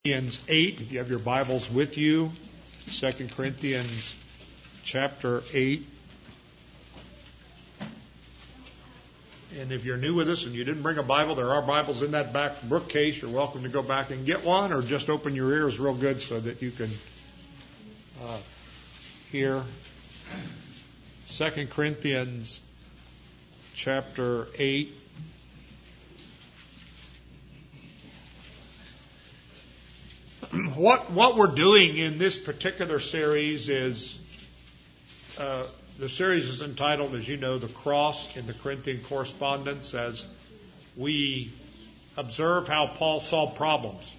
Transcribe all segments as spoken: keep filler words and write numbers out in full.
Corinthians eight, if you have your Bibles with you, Second Corinthians chapter eight. And if you're new with us and you didn't bring a Bible, there are Bibles in that back bookcase. You're welcome to go back and get one, or just open your ears real good so that you can uh, hear. Second Corinthians chapter eight. What what we're doing in this particular series is, uh, the series is entitled, as you know, The Cross in the Corinthian Correspondence, as we observe how Paul solved problems.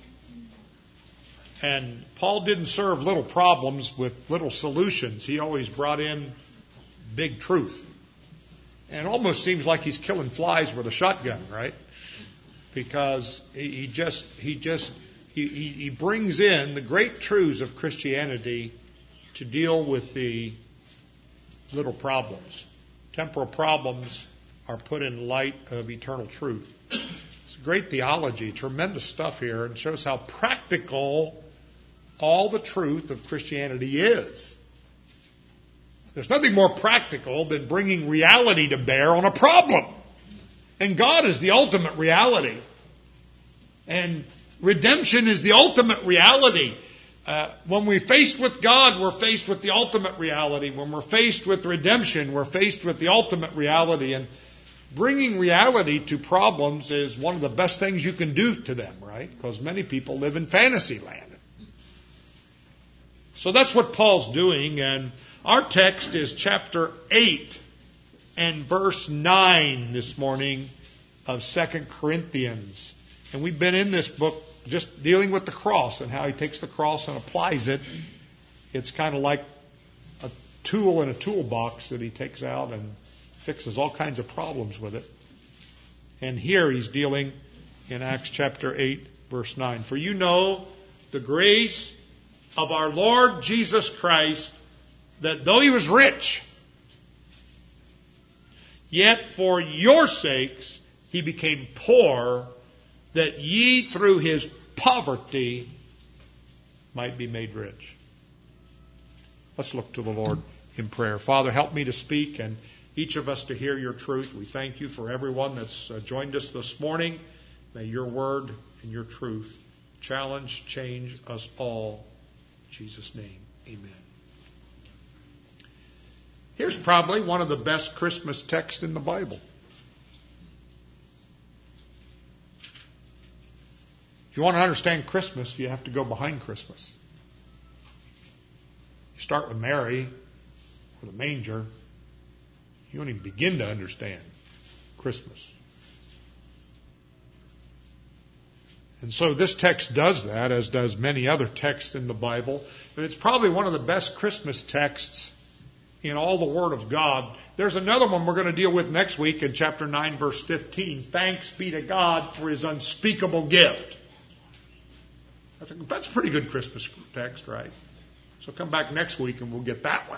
And Paul didn't serve little problems with little solutions. He always brought in big truth. And it almost seems like he's killing flies with a shotgun, right? Because he, he just he just He, he, he brings in the great truths of Christianity to deal with the little problems. Temporal problems are put in light of eternal truth. It's great theology, tremendous stuff here, and shows how practical all the truth of Christianity is. There's nothing more practical than bringing reality to bear on a problem. And God is the ultimate reality. And redemption is the ultimate reality. Uh, when we're faced with God, we're faced with the ultimate reality. When we're faced with redemption, we're faced with the ultimate reality. And bringing reality to problems is one of the best things you can do to them, right? Because many people live in fantasy land. So that's what Paul's doing. And our text is chapter eight and verse nine this morning of Second Corinthians. And we've been in this book just dealing with the cross and how he takes the cross and applies it. It's kind of like a tool in a toolbox that he takes out and fixes all kinds of problems with it. And here he's dealing in Acts chapter eight, verse nine. For you know the grace of our Lord Jesus Christ, that though he was rich, yet for your sakes he became poor, that ye through his poverty might be made rich. Let's look to the Lord in prayer. Father, help me to speak and each of us to hear your truth. We thank you for everyone that's uh, joined us this morning. May your word and your truth challenge, change us all. In Jesus' name, amen. Here's probably one of the best Christmas texts in the Bible. If you want to understand Christmas, you have to go behind Christmas. You start with Mary or the manger, you don't even begin to understand Christmas. And so this text does that, as does many other texts in the Bible. And it's probably one of the best Christmas texts in all the Word of God. There's another one we're going to deal with next week in chapter nine, verse fifteen. Thanks be to God for his unspeakable gift. That's a pretty good Christmas text, right? So come back next week and we'll get that one.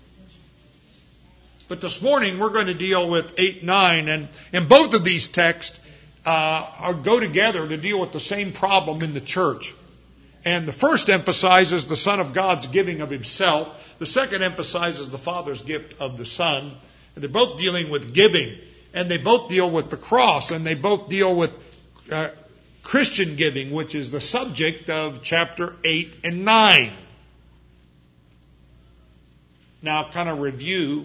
But this morning we're going to deal with eight, nine, and, and both of these texts uh, are, go together to deal with the same problem in the church. And the first emphasizes the Son of God's giving of himself. The second emphasizes the Father's gift of the Son. And they're both dealing with giving. And they both deal with the cross. And they both deal with Uh, Christian giving, which is the subject of chapter eight and nine. Now, kind of review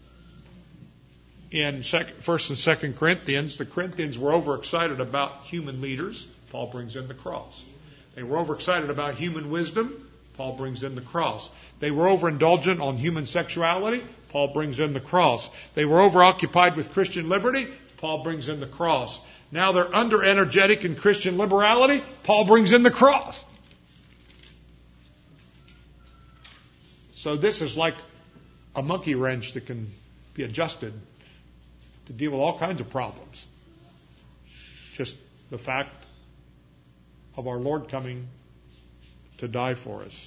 in First and Second Corinthians. The Corinthians were overexcited about human leaders. Paul brings in the cross. They were overexcited about human wisdom. Paul brings in the cross. They were overindulgent on human sexuality. Paul brings in the cross. They were overoccupied with Christian liberty. Paul brings in the cross. Now they're under energetic in Christian liberality. Paul brings in the cross. So this is like a monkey wrench that can be adjusted to deal with all kinds of problems. Just the fact of our Lord coming to die for us.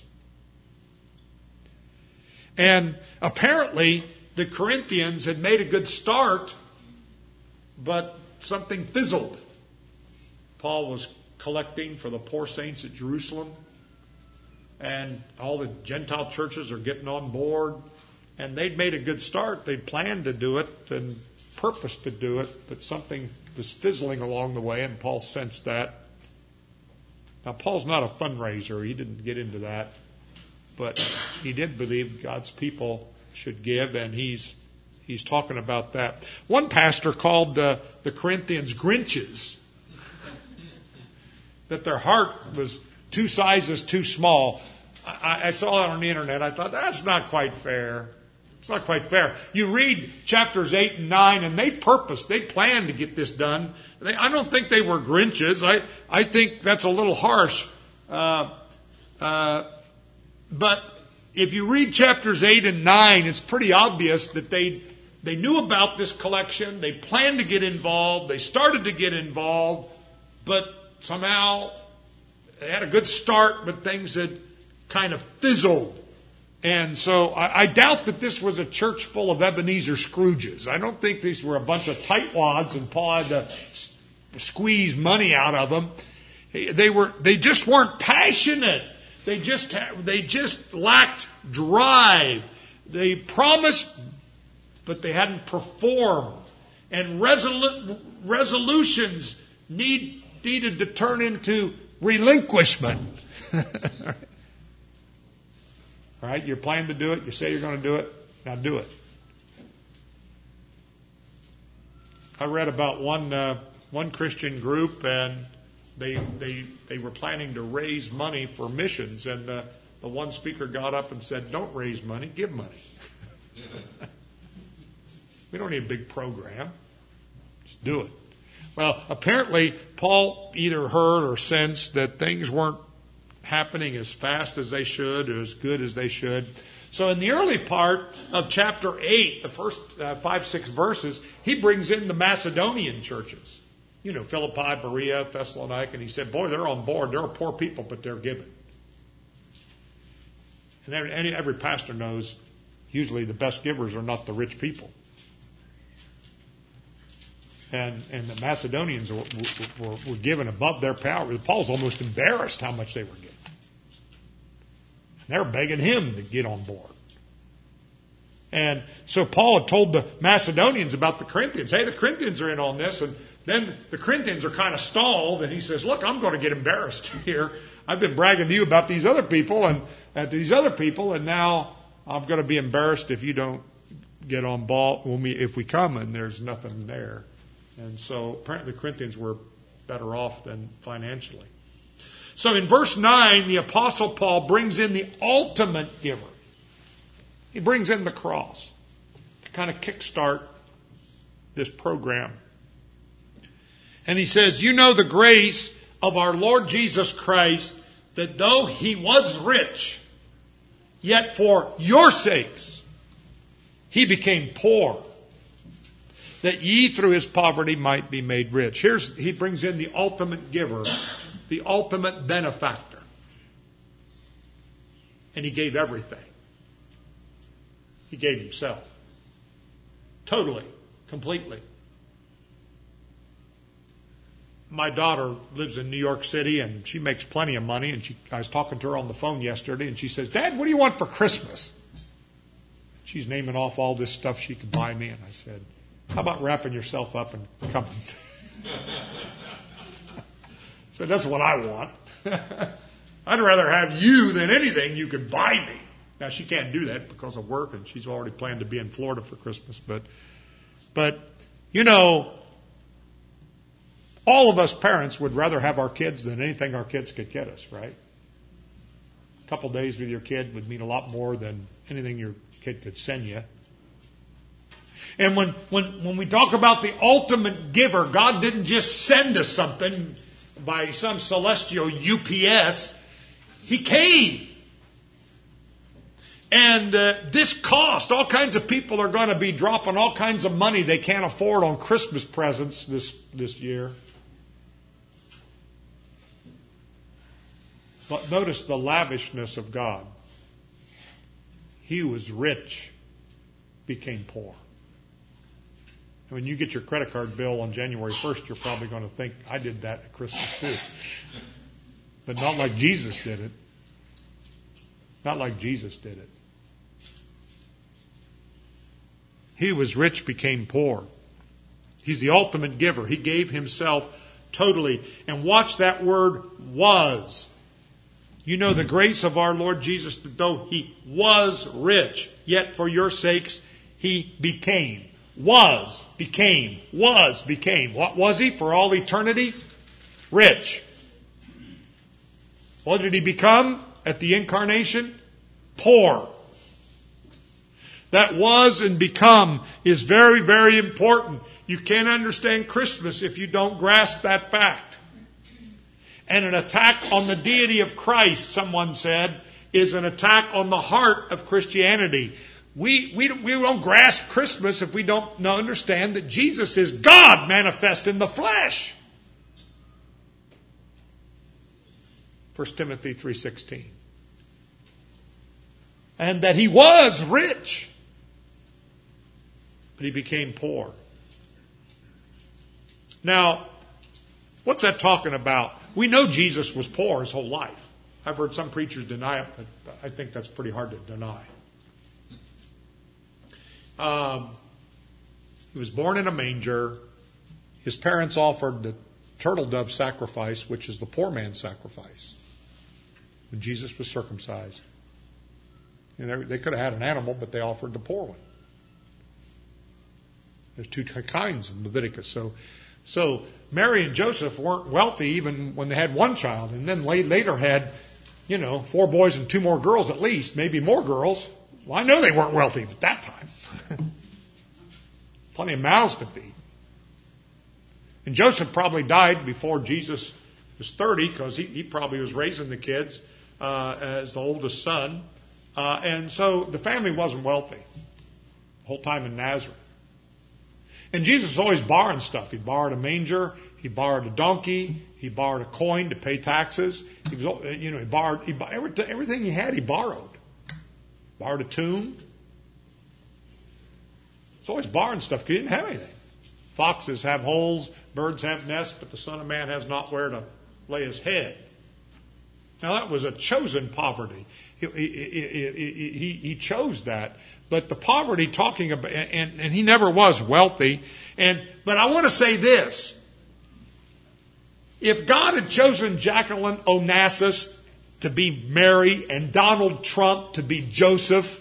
And apparently the Corinthians had made a good start, but something fizzled. Paul was collecting for the poor saints at Jerusalem. And all the Gentile churches are getting on board. And they'd made a good start. They'd planned to do it and purposed to do it, but something was fizzling along the way, and Paul sensed that. Now, Paul's not a fundraiser. He didn't get into that. But he did believe God's people should give, and he's he's talking about that. One pastor called the, the Corinthians Grinches, that their heart was two sizes too small. I, I saw that on the internet. I thought, that's not quite fair. It's not quite fair. You read chapters eight and nine, and they purposed, they planned to get this done. They, I don't think they were Grinches. I, I think that's a little harsh. Uh, uh, but if you read chapters eight and nine, it's pretty obvious that they they knew about this collection. They planned to get involved. They started to get involved, but somehow they had a good start, but things had kind of fizzled. And so I, I doubt that this was a church full of Ebenezer Scrooges. I don't think these were a bunch of tightwads and Paul had to s- squeeze money out of them. They were, they just weren't passionate. They just, ha- they just lacked drive. They promised, but they hadn't performed. And resolu- resolutions need, needed to turn into relinquishment. All right, you're planning to do it. You say you're going to do it. Now do it. I read about one uh, one Christian group, and they they they were planning to raise money for missions, and the the one speaker got up and said, "Don't raise money, give money. We don't need a big program. Just do it." Well, apparently Paul either heard or sensed that things weren't happening as fast as they should or as good as they should. So in the early part of chapter eight, the first uh, five, six verses, he brings in the Macedonian churches. You know, Philippi, Berea, Thessalonica, and he said, boy, they're on board. They're poor people, but they're giving. And every, every pastor knows usually the best givers are not the rich people. And and the Macedonians were, were, were given above their power. Paul's almost embarrassed how much they were giving. They're begging him to get on board. And so Paul had told the Macedonians about the Corinthians. Hey, the Corinthians are in on this. And then the Corinthians are kind of stalled. And he says, look, I'm going to get embarrassed here. I've been bragging to you about these other people and uh, these other people. And now I'm going to be embarrassed if you don't get on ball when we, if we come and there's nothing there. And so apparently the Corinthians were better off than financially. So in verse nine, the Apostle Paul brings in the ultimate giver. He brings in the cross to kind of kickstart this program. And he says, you know the grace of our Lord Jesus Christ, that though he was rich, yet for your sakes he became poor, that ye through his poverty might be made rich. Here's, he brings in the ultimate giver, the ultimate benefactor. And he gave everything. He gave himself. Totally, completely. My daughter lives in New York City and she makes plenty of money. And she, I was talking to her on the phone yesterday and she says, Dad, what do you want for Christmas? She's naming off all this stuff she could buy me. And I said, how about wrapping yourself up and coming? So that's what I want. I'd rather have you than anything you could buy me. Now, she can't do that because of work, and she's already planned to be in Florida for Christmas. But, but you know, all of us parents would rather have our kids than anything our kids could get us, right? A couple days with your kid would mean a lot more than anything your kid could send you. And when, when, when we talk about the ultimate giver, God didn't just send us something by some celestial U P S. He came. And uh, this cost, all kinds of people are going to be dropping all kinds of money they can't afford on Christmas presents this, this year. But notice the lavishness of God. He was rich, became poor. When you get your credit card bill on January first, you're probably going to think, I did that at Christmas too. But not like Jesus did it. Not like Jesus did it. He who was rich became poor. He's the ultimate giver. He gave himself totally. And watch that word was. You know the grace of our Lord Jesus, that though he was rich, yet for your sakes he became. Was, became, was, became. What was he for all eternity? Rich. What did he become at the incarnation? Poor. That was and become is very, very important. You can't understand Christmas if you don't grasp that fact. And an attack on the deity of Christ, someone said, is an attack on the heart of Christianity. We, we, we don't grasp Christmas if we don't understand that Jesus is God manifest in the flesh. First Timothy three sixteen. And that he was rich, but he became poor. Now, what's that talking about? We know Jesus was poor his whole life. I've heard some preachers deny it, but I think that's pretty hard to deny. Um, he was born in a manger. His parents offered the turtle dove sacrifice, which is the poor man's sacrifice, when Jesus was circumcised. You know, they could have had an animal, but they offered the poor one. There's two kinds in Leviticus. So, so Mary and Joseph weren't wealthy even when they had one child, and then later had, you know, four boys and two more girls at least, maybe more girls. Well, I know they weren't wealthy at that time. Plenty of mouths to feed. And Joseph probably died before Jesus was thirty, because he, he probably was raising the kids uh, as the oldest son. Uh, and so the family wasn't wealthy the whole time in Nazareth. And Jesus was always borrowing stuff. He borrowed a manger. He borrowed a donkey. He borrowed a coin to pay taxes. He was, you know, he borrowed he, everything he had. He borrowed. Borrowed a tomb. He's always borrowing stuff because he didn't have anything. Foxes have holes, birds have nests, but the Son of Man has not where to lay his head. Now that was a chosen poverty. He, he, he, he, he chose that. But the poverty talking about, and, and he never was wealthy. And but I want to say this. If God had chosen Jacqueline Onassis to be Mary and Donald Trump to be Joseph,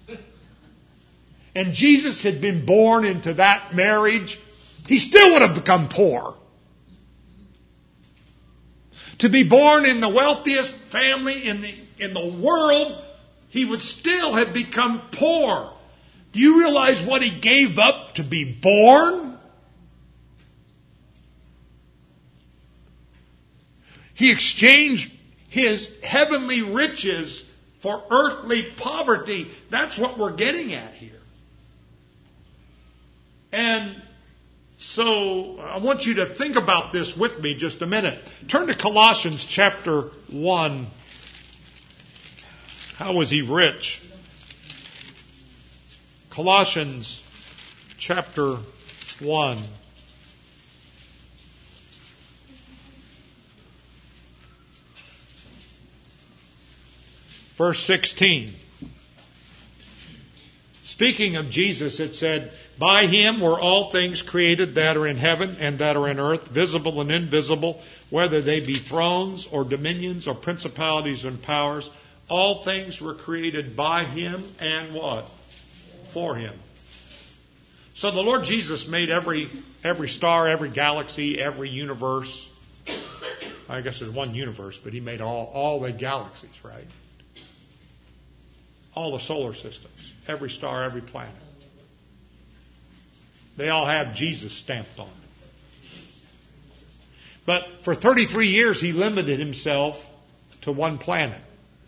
and Jesus had been born into that marriage, he still would have become poor. To be born in the wealthiest family in the in the world, he would still have become poor. Do you realize what he gave up to be born? He exchanged his heavenly riches for earthly poverty. That's what we're getting at here. And so I want you to think about this with me just a minute. Turn to Colossians chapter one. How was he rich? Colossians chapter one. Verse sixteen. Speaking of Jesus, it said, by him were all things created that are in heaven and that are in earth, visible and invisible, whether they be thrones or dominions or principalities and powers. All things were created by him and what? For him. So the Lord Jesus made every every star, every galaxy, every universe. I guess there's one universe, but he made all, all the galaxies, right? All the solar systems, every star, every planet. They all have Jesus stamped on them. But for thirty-three years, he limited himself to one planet.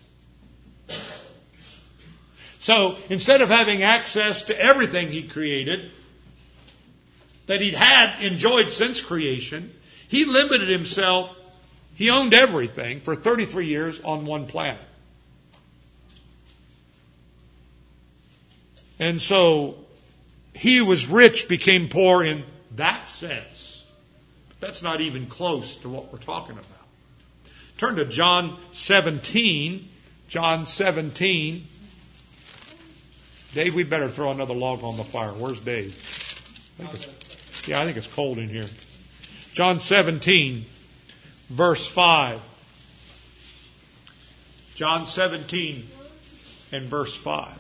So instead of having access to everything he created, that he'd had enjoyed since creation, he limited himself, he owned everything for thirty-three years on one planet. And so he who was rich became poor in that sense. But that's not even close to what we're talking about. Turn to John seventeen. John seventeen. Dave, we better throw another log on the fire. Where's Dave? I think it's, yeah, I think it's cold in here. John seventeen, verse five. John seventeen and verse five.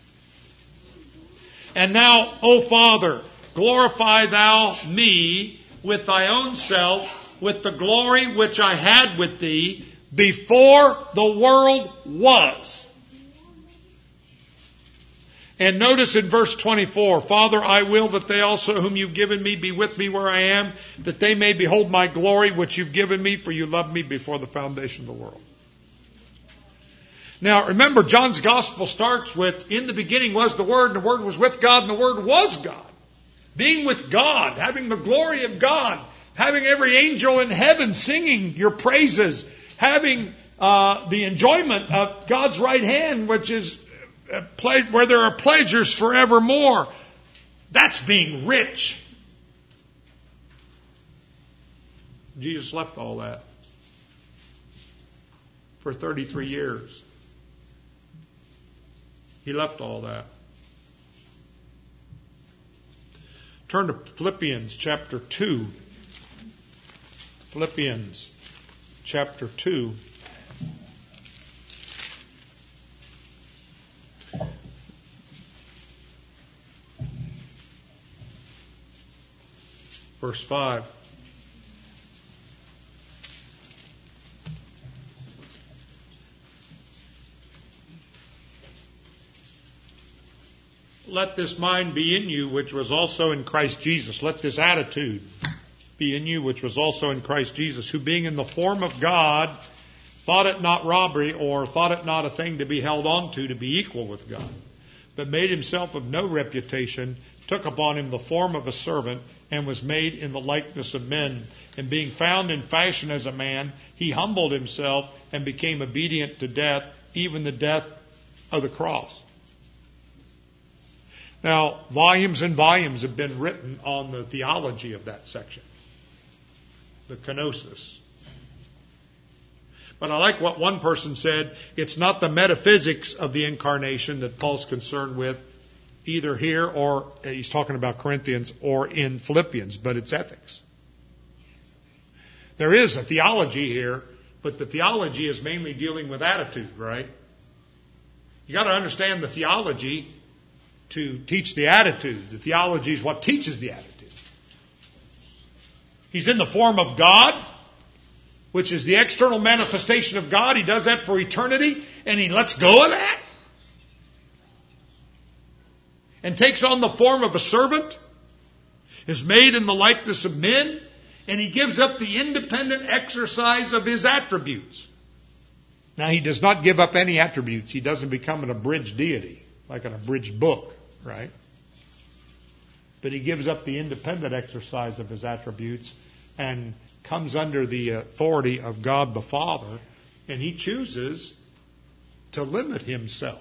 And now, O Father, glorify thou me with thy own self, with the glory which I had with thee before the world was. And notice in verse twenty-four, Father, I will that they also whom you've given me be with me where I am, that they may behold my glory which you've given me, for you loved me before the foundation of the world. Now remember, John's gospel starts with, in the beginning was the Word, and the Word was with God, and the Word was God. Being with God, having the glory of God, having every angel in heaven singing your praises, having uh, the enjoyment of God's right hand, which is where there are pleasures forevermore. That's being rich. Jesus left all that for thirty-three years. He left all that. Turn to Philippians chapter two. Philippians chapter two. Verse five. Let this mind be in you, which was also in Christ Jesus. Let this attitude be in you, which was also in Christ Jesus, who being in the form of God, thought it not robbery, or thought it not a thing to be held on to, to be equal with God, but made himself of no reputation, took upon him the form of a servant, and was made in the likeness of men. And being found in fashion as a man, he humbled himself and became obedient to death, even the death of the cross. Now, volumes and volumes have been written on the theology of that section, the kenosis. But I like what one person said. It's not the metaphysics of the incarnation that Paul's concerned with, either here or, he's talking about Corinthians, or in Philippians, but it's ethics. There is a theology here, but the theology is mainly dealing with attitude, right? You got to understand the theology to teach the attitude. The theology is what teaches the attitude. He's in the form of God, which is the external manifestation of God. He does that for eternity, and he lets go of that and takes on the form of a servant, is made in the likeness of men, and he gives up the independent exercise of his attributes. Now, he does not give up any attributes. He doesn't become an abridged deity, like an abridged book, right? But he gives up the independent exercise of his attributes and comes under the authority of God the Father, and he chooses to limit himself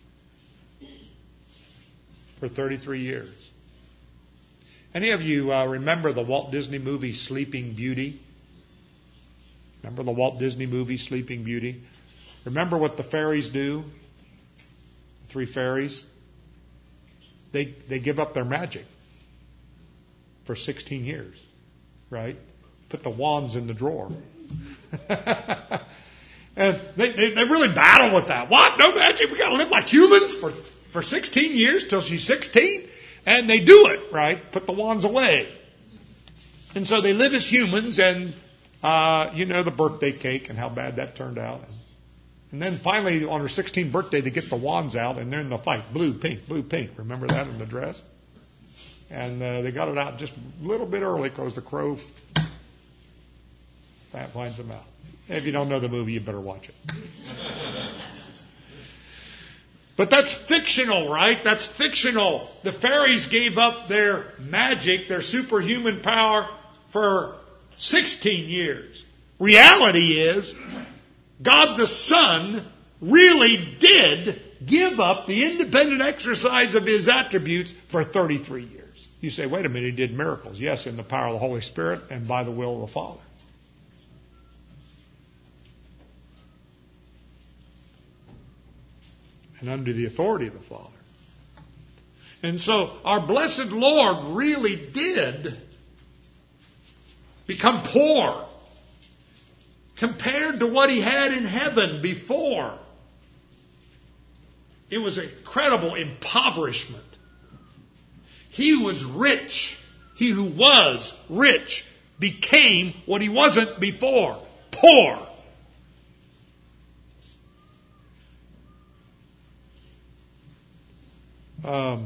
for thirty-three years. Any of you uh, remember the Walt Disney movie Sleeping Beauty? Remember the Walt Disney movie Sleeping Beauty? Remember what the fairies do? The three fairies? They, they give up their magic for sixteen years, right? Put the wands in the drawer. And they, they, they really battle with that. What? No magic? We got to live like humans for, for sixteen years till she's sixteen? And they do it, right? Put the wands away. And so they live as humans, and uh, you know the birthday cake and how bad that turned out. And then finally, on her sixteenth birthday, they get the wands out, and they're in the fight. Blue, pink, blue, pink. Remember that in the dress? And uh, they got it out just a little bit early because the crow that finds them out. If you don't know the movie, you better watch it. But that's fictional, right? That's fictional. The fairies gave up their magic, their superhuman power for sixteen years. Reality is, God the Son really did give up the independent exercise of his attributes for thirty-three years. You say, wait a minute, he did miracles. Yes, in the power of the Holy Spirit and by the will of the Father. And under the authority of the Father. And so our blessed Lord really did become poor compared to what he had in heaven before. It was an incredible impoverishment. He was rich. He who was rich became what he wasn't before, poor. Um,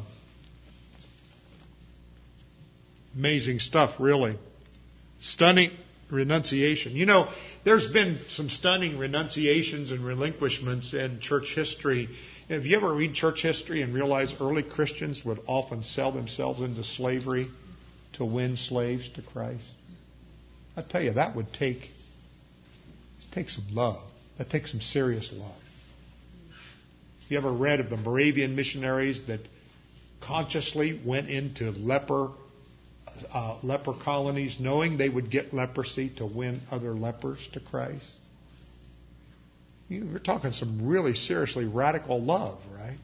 amazing stuff, really. Stunning renunciation. You know, there's been some stunning renunciations and relinquishments in church history. Have you ever read church history and realize early Christians would often sell themselves into slavery to win slaves to Christ? I tell you, that would take, take some love. That takes some serious love. You ever read of the Moravian missionaries that consciously went into leper uh, leper colonies knowing they would get leprosy to win other lepers to Christ? You know, we're talking some really seriously radical love, right?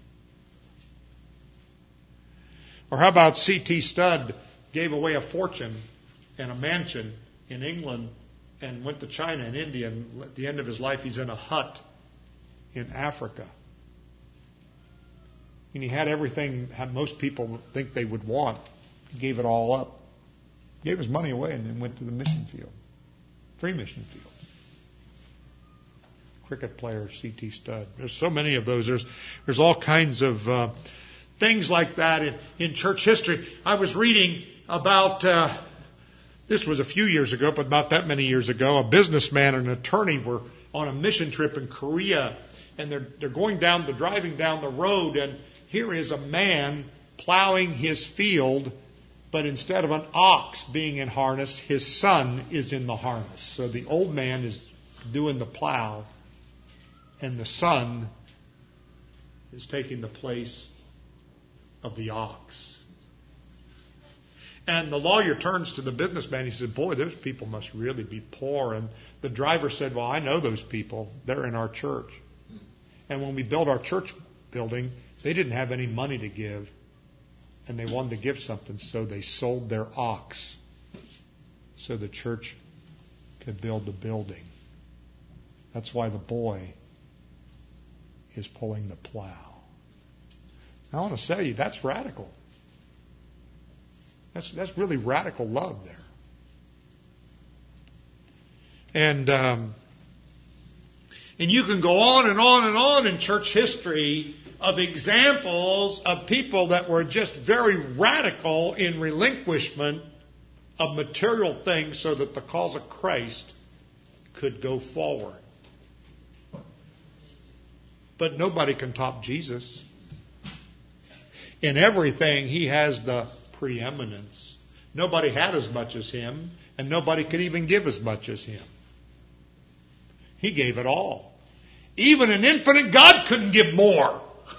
Or how about C T Studd gave away a fortune and a mansion in England and went to China and India, and at the end of his life he's in a hut in Africa. And he had everything most people think they would want. He gave it all up. Gave his money away and then went to the mission field. Free mission field. Cricket player C T Studd. There's so many of those. There's there's all kinds of uh, things like that in, in church history. I was reading about, uh, this was a few years ago, but not that many years ago, a businessman and an attorney were on a mission trip in Korea, and they're they're going down the driving down the road, and here is a man plowing his field, but instead of an ox being in harness, his son is in the harness. So the old man is doing the plow, and the son is taking the place of the ox. And the lawyer turns to the businessman. He said, boy, those people must really be poor. And the driver said, well, I know those people. They're in our church. And when we built our church building, they didn't have any money to give, and they wanted to give something, so they sold their ox so the church could build the building. That's why the boy is pulling the plow. I want to tell you, that's radical. That's that's really radical love there. And um, and you can go on and on and on in church history of examples of people that were just very radical in relinquishment of material things so that the cause of Christ could go forward. But nobody can top Jesus. In everything, he has the preeminence. Nobody had as much as him, and nobody could even give as much as him. He gave it all. Even an infinite God couldn't give more.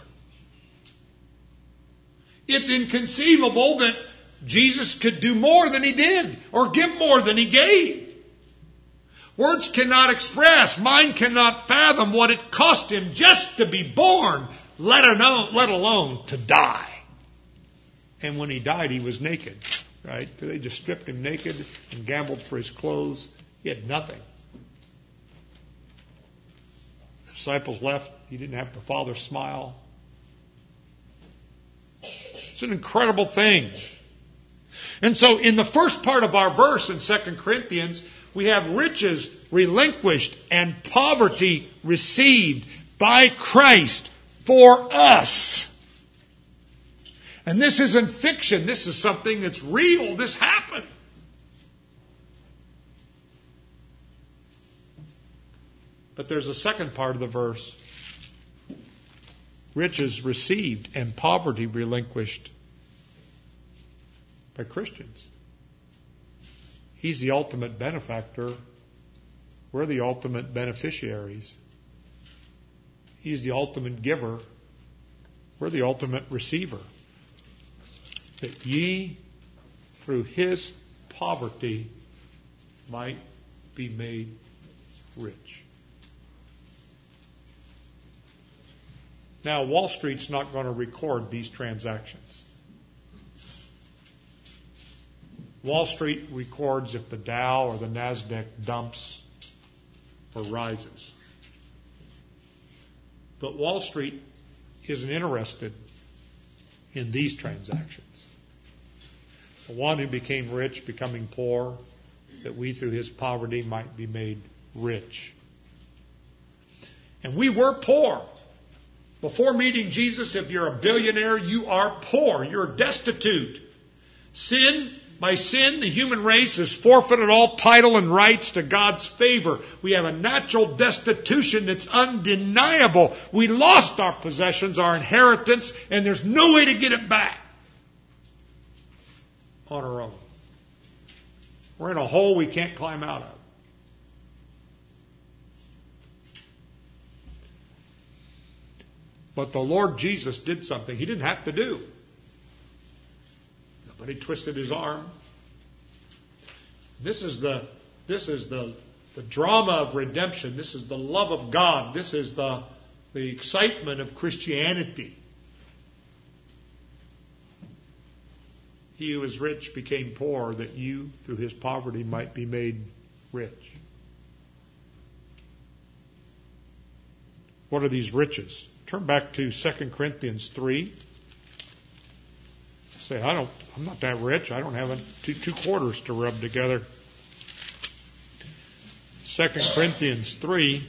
It's inconceivable that Jesus could do more than he did or give more than he gave. Words cannot express, mind cannot fathom what it cost him just to be born, let alone, let alone to die. And when he died, he was naked, right? Because they just stripped him naked and gambled for his clothes. He had nothing. The disciples left. He didn't have the Father's smile. It's an incredible thing. And so in the first part of our verse in Second Corinthians, we have riches relinquished and poverty received by Christ for us. And this isn't fiction. This is something that's real. This happened. But there's a second part of the verse. Riches received and poverty relinquished by Christians. He's the ultimate benefactor. We're the ultimate beneficiaries. He's the ultimate giver. We're the ultimate receiver. That ye, through his poverty, might be made rich. Now, Wall Street's not going to record these transactions. Wall Street records if the Dow or the NASDAQ dumps or rises. But Wall Street isn't interested in these transactions. The one who became rich becoming poor, that we through his poverty might be made rich. And we were poor. Before meeting Jesus, if you're a billionaire, you are poor. You're destitute. Sin, by sin, the human race has forfeited all title and rights to God's favor. We have a natural destitution that's undeniable. We lost our possessions, our inheritance, and there's no way to get it back on our own. We're in a hole we can't climb out of. But the Lord Jesus did something he didn't have to do. Nobody twisted his arm. This is the this is the, the drama of redemption. This is the love of God. This is the, the excitement of Christianity. He who is rich became poor, that you, through his poverty, might be made rich. What are these riches? Turn back to Second Corinthians three. Say, I don't, I'm not that rich. I don't have a, two, two quarters to rub together. Second Corinthians three.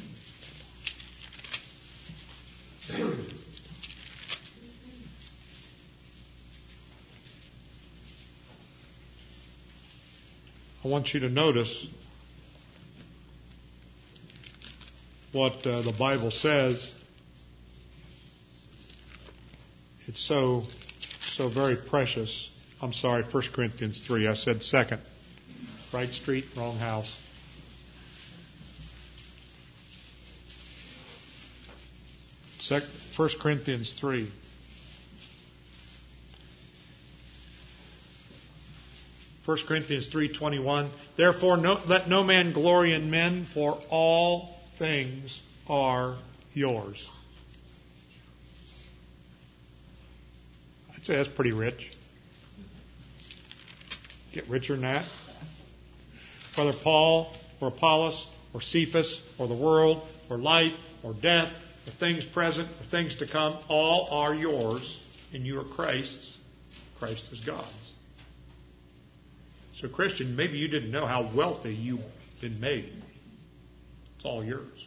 I want you to notice what uh, the Bible says. It's so, so very precious. I'm sorry, First Corinthians three. I said second. Right street, wrong house. First Corinthians three. First Corinthians three twenty-one. Therefore, no, let no man glory in men, for all things are yours. I'd say that's pretty rich. Get richer than that. Whether Paul or Apollos or Cephas or the world or life or death or things present or things to come, all are yours, and you are Christ's. Christ is God's. So, Christian, maybe you didn't know how wealthy you've been made. It's all yours.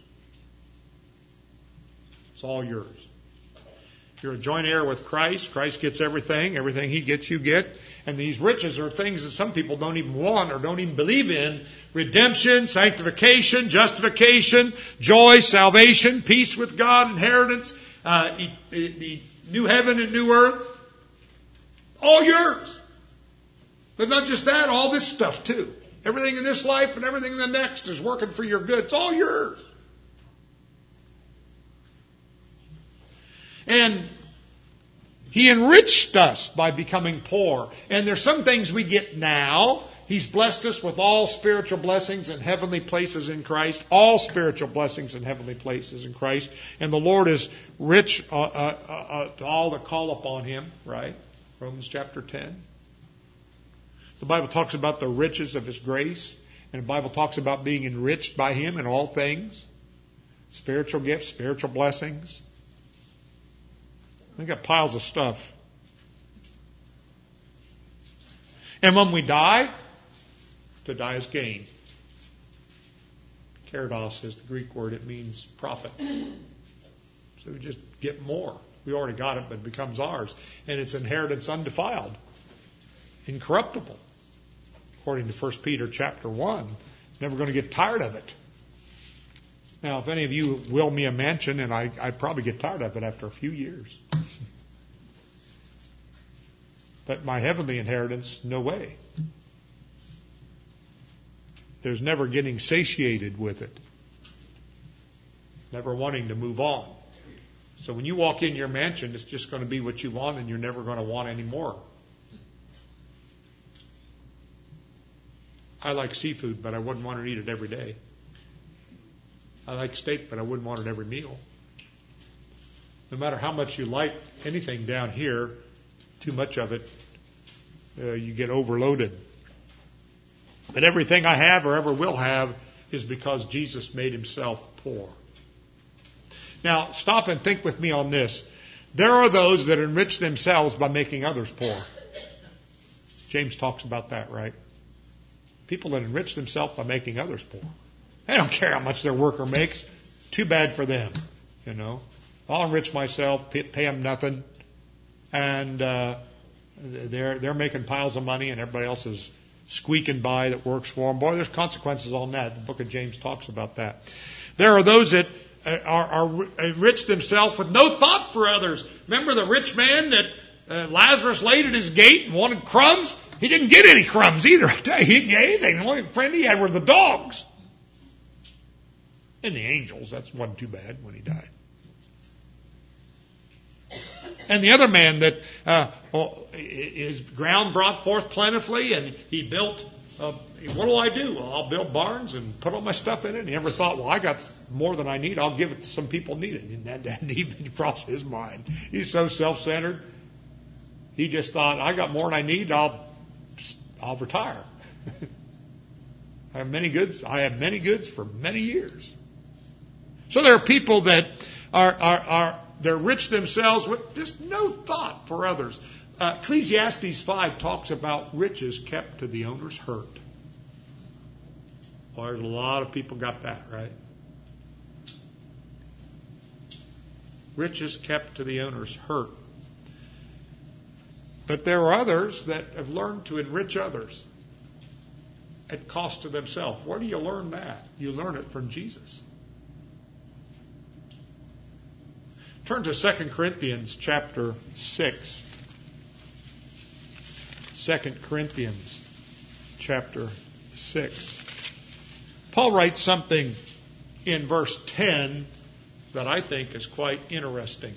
It's all yours. You're a joint heir with Christ. Christ gets everything. Everything he gets, you get. And these riches are things that some people don't even want or don't even believe in. Redemption, sanctification, justification, joy, salvation, peace with God, inheritance, uh, the new heaven and new earth. All yours. But not just that, all this stuff too. Everything in this life and everything in the next is working for your good. It's all yours. And he enriched us by becoming poor. And there's some things we get now. He's blessed us with all spiritual blessings in heavenly places in Christ. All spiritual blessings in heavenly places in Christ. And the Lord is rich uh, uh, uh, to all that call upon him, right? Romans chapter ten. The Bible talks about the riches of his grace. And the Bible talks about being enriched by him in all things. Spiritual gifts, spiritual blessings. We got piles of stuff. And when we die, to die is gain. Kerados is the Greek word. It means profit. So we just get more. We already got it, but it becomes ours. And it's inheritance undefiled, incorruptible. According to First Peter chapter one. Never going to get tired of it. Now, if any of you will me a mansion, and I, I'd probably get tired of it after a few years. But my heavenly inheritance, no way. There's never getting satiated with it. never wanting to move on. So when you walk in your mansion, it's just going to be what you want, and you're never going to want any more. I like seafood, but I wouldn't want to eat it every day. I like steak, but I wouldn't want it every meal. No matter how much you like anything down here, too much of it, uh, you get overloaded. But everything I have or ever will have is because Jesus made himself poor. Now, stop and think with me on this. There are those that enrich themselves by making others poor. James talks about that, right? People that enrich themselves by making others poor. They don't care how much their worker makes. Too bad for them, you know. I'll enrich myself, pay, pay them nothing, and uh, they're they're making piles of money, and everybody else is squeaking by that works for them. Boy, there's consequences on that. The book of James talks about that. There are those that are, are enrich themselves with no thought for others. Remember the rich man that uh, Lazarus laid at his gate and wanted crumbs? He didn't get any crumbs either. I tell you, he didn't get anything. The only friend he had were the dogs. And the angels. That wasn't too bad when he died. And the other man that uh, his ground brought forth plentifully, and he built, uh, what will I do? Well, I'll build barns and put all my stuff in it. And he never thought, well, I got more than I need. I'll give it to some people need it. And that didn't even cross his mind. He's so self-centered. He just thought, I got more than I need. I'll, I'll retire. I have many goods. I have many goods for many years. So there are people that are, are, are they're rich themselves with just no thought for others. Uh, Ecclesiastes five talks about riches kept to the owner's hurt. Well, there's a lot of people got that, right? Riches kept to the owner's hurt. But there are others that have learned to enrich others at cost to themselves. Where do you learn that? You learn it from Jesus. Turn to Second Corinthians chapter six. Second Corinthians chapter six. Paul writes something in verse ten that I think is quite interesting.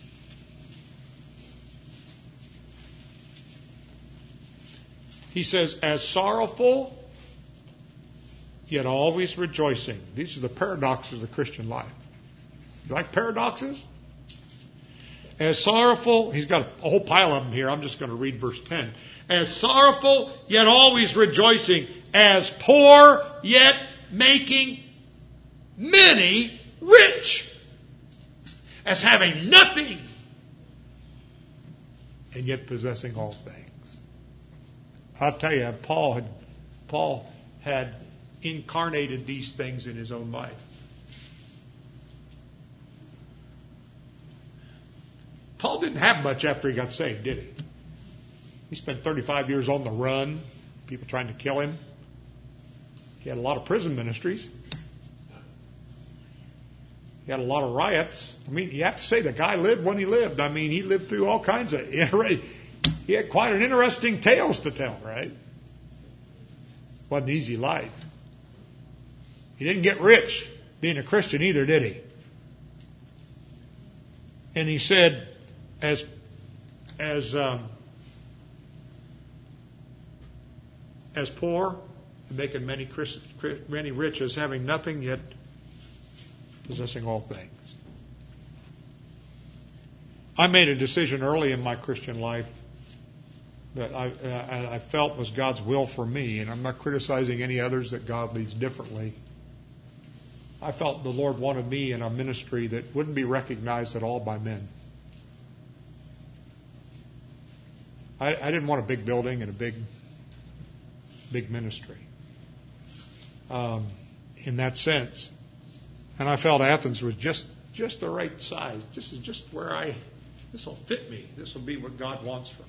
He says, as sorrowful, yet always rejoicing. These are the paradoxes of the Christian life. You like paradoxes? As sorrowful, he's got a whole pile of them here. I'm just going to read verse ten. As sorrowful, yet always rejoicing. As poor, yet making many rich. As having nothing, and yet possessing all things. I'll tell you, Paul had, Paul had incarnated these things in his own life. Paul didn't have much after he got saved, did he? He spent thirty-five years on the run, people trying to kill him. He had a lot of prison ministries. He had a lot of riots. I mean, you have to say the guy lived when he lived. I mean, he lived through all kinds of... He had quite an interesting tales to tell, right? Wasn't an easy life. He didn't get rich being a Christian either, did he? And he said, as as um, as poor and making many Christ, many rich, as having nothing yet possessing all things. I made a decision early in my Christian life that I, uh, I felt was God's will for me, and I'm not criticizing any others that God leads differently. I felt the Lord wanted me in a ministry that wouldn't be recognized at all by men. I, I didn't want a big building and a big, big ministry um, in that sense. And I felt Athens was just, just the right size. This is just where I, this will fit me. This will be what God wants for me.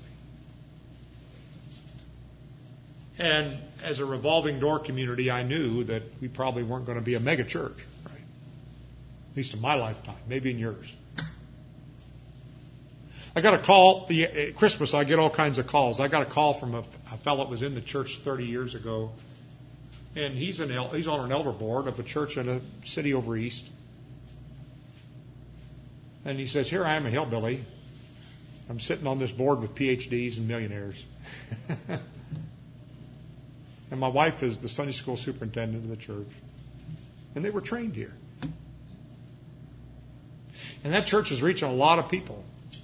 And as a revolving door community, I knew that we probably weren't going to be a mega church, right? At least in my lifetime, maybe in yours. I got a call, the, at Christmas I get all kinds of calls. I got a call from a, a fellow that was in the church thirty years ago. And he's, an, he's on an elder board of a church in a city over east. And he says, here I am, a hillbilly. I'm sitting on this board with P H Ds and millionaires. And my wife is the Sunday school superintendent of the church. And they were trained here. And that church is reaching a lot of people.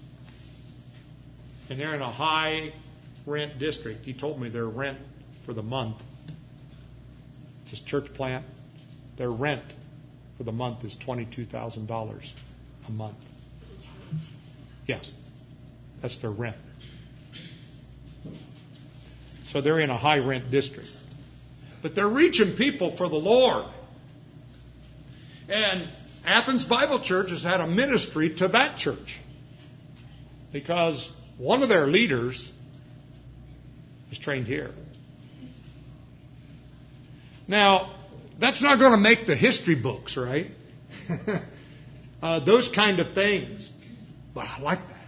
And they're in a high rent district. He told me their rent for the month, it's his church plant, their rent for the month is twenty-two thousand dollars a month. Yeah, that's their rent. So they're in a high rent district. But they're reaching people for the Lord. And Athens Bible Church has had a ministry to that church. Because one of their leaders is trained here. Now, that's not going to make the history books, right? uh, those kind of things. But I like that.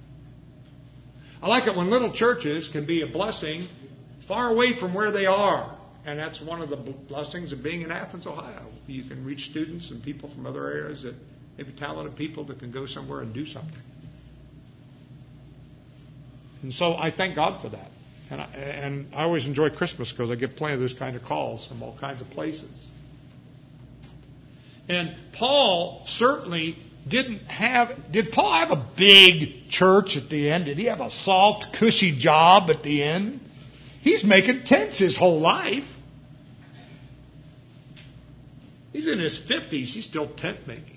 I like it when little churches can be a blessing far away from where they are. And that's one of the blessings of being in Athens, Ohio. You can reach students and people from other areas, that maybe talented people that can go somewhere and do something. And so I thank God for that. And I, and I always enjoy Christmas because I get plenty of those kind of calls from all kinds of places. And Paul certainly didn't have, did Paul have a big church at the end? Did he have a soft, cushy job at the end? He's making tents his whole life. He's in his fifties. He's still tent making.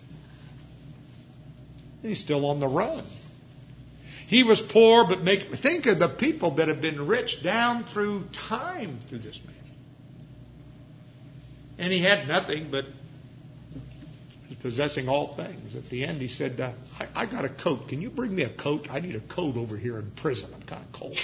He's still on the run. He was poor, but make, think of the people that have been rich down through time through this man. And he had nothing, but he's possessing all things. At the end, he said, uh, I, I got a coat. Can you bring me a coat? I need a coat over here in prison. I'm kind of cold.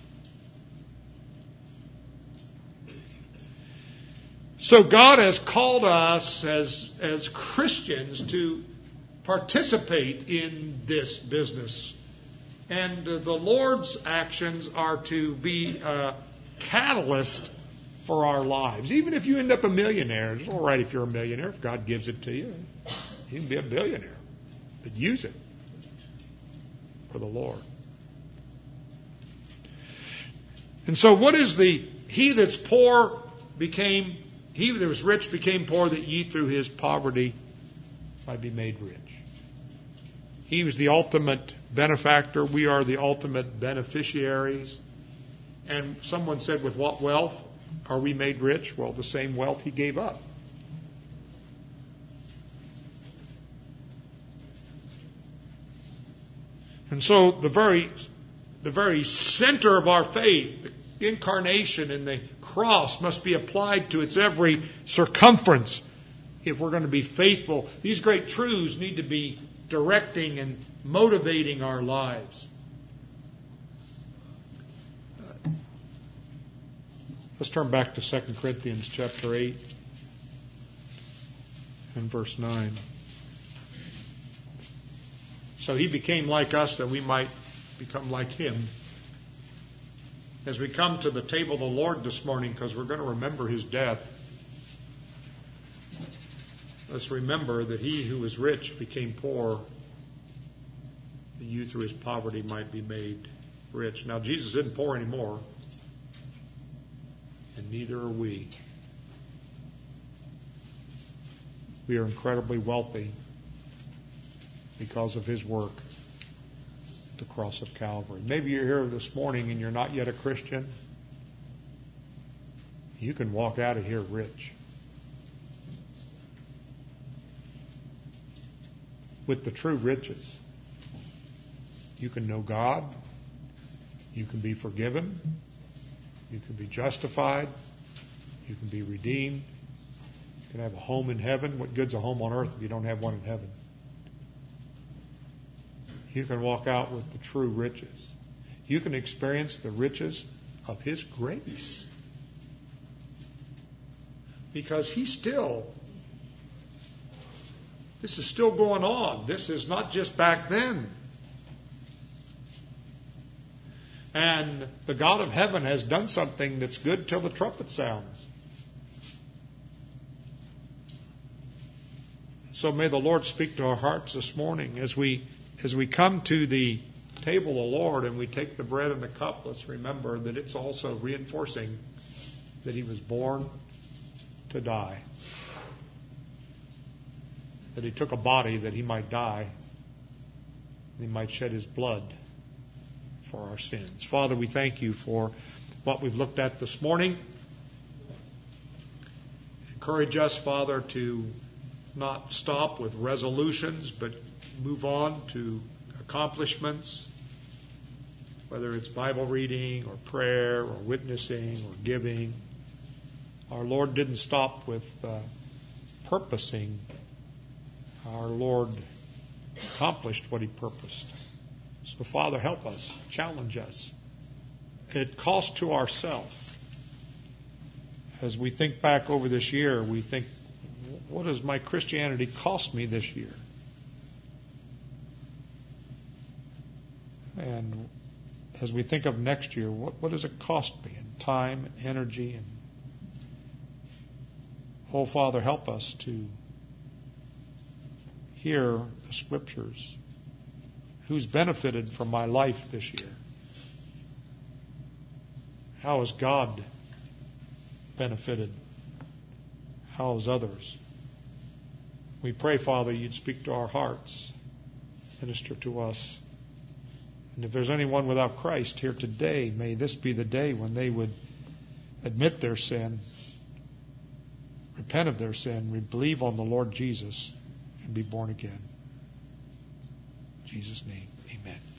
So God has called us as, as Christians to participate in this business. And uh, the Lord's actions are to be a catalyst for our lives. Even if you end up a millionaire, it's all right if you're a millionaire. If God gives it to you, you can be a billionaire. But use it for the Lord. And so what is the, he that's poor became, he that was rich became poor, that ye through his poverty might be made rich. He was the ultimate benefactor. We are the ultimate beneficiaries. And someone said, with what wealth are we made rich? Well, the same wealth he gave up. And so the very, the very center of our faith, the incarnation and the cross, must be applied to its every circumference if we're going to be faithful. These great truths need to be directing and motivating our lives. Uh, let's turn back to Second Corinthians chapter eight and verse nine. So he became like us that we might become like him. As we come to the table of the Lord this morning, because we're going to remember his death, let's remember that he who was rich became poor, that you through his poverty might be made rich. Now, Jesus isn't poor anymore, and neither are we. We are incredibly wealthy because of his work at the cross of Calvary. Maybe you're here this morning and you're not yet a Christian. You can walk out of here rich. With the true riches. You can know God. You can be forgiven. You can be justified. You can be redeemed. You can have a home in heaven. What good's a home on earth if you don't have one in heaven? You can walk out with the true riches. You can experience the riches of his grace. Because he still, this is still going on. This is not just back then. And the God of heaven has done something that's good till the trumpet sounds. So may the Lord speak to our hearts this morning as we as we come to the table of the Lord and we take the bread and the cup. Let's remember that it's also reinforcing that he was born to die, that he took a body that he might die, he might shed his blood for our sins. Father, we thank you for what we've looked at this morning. Encourage us, Father, to not stop with resolutions, but move on to accomplishments, whether it's Bible reading or prayer or witnessing or giving. Our Lord didn't stop with uh, purposing. Our Lord accomplished what he purposed. So, Father, help us, challenge us. It costs to ourselves. As we think back over this year, we think, what does my Christianity cost me this year? And as we think of next year, what, what does it cost me in time, and energy? And oh, Father, help us to hear the Scriptures. Who's benefited from my life this year? How has God benefited? How has others? We pray, Father, you'd speak to our hearts, minister to us. And if there's anyone without Christ here today, may this be the day when they would admit their sin, repent of their sin, believe on the Lord Jesus, and be born again. In Jesus' name, amen.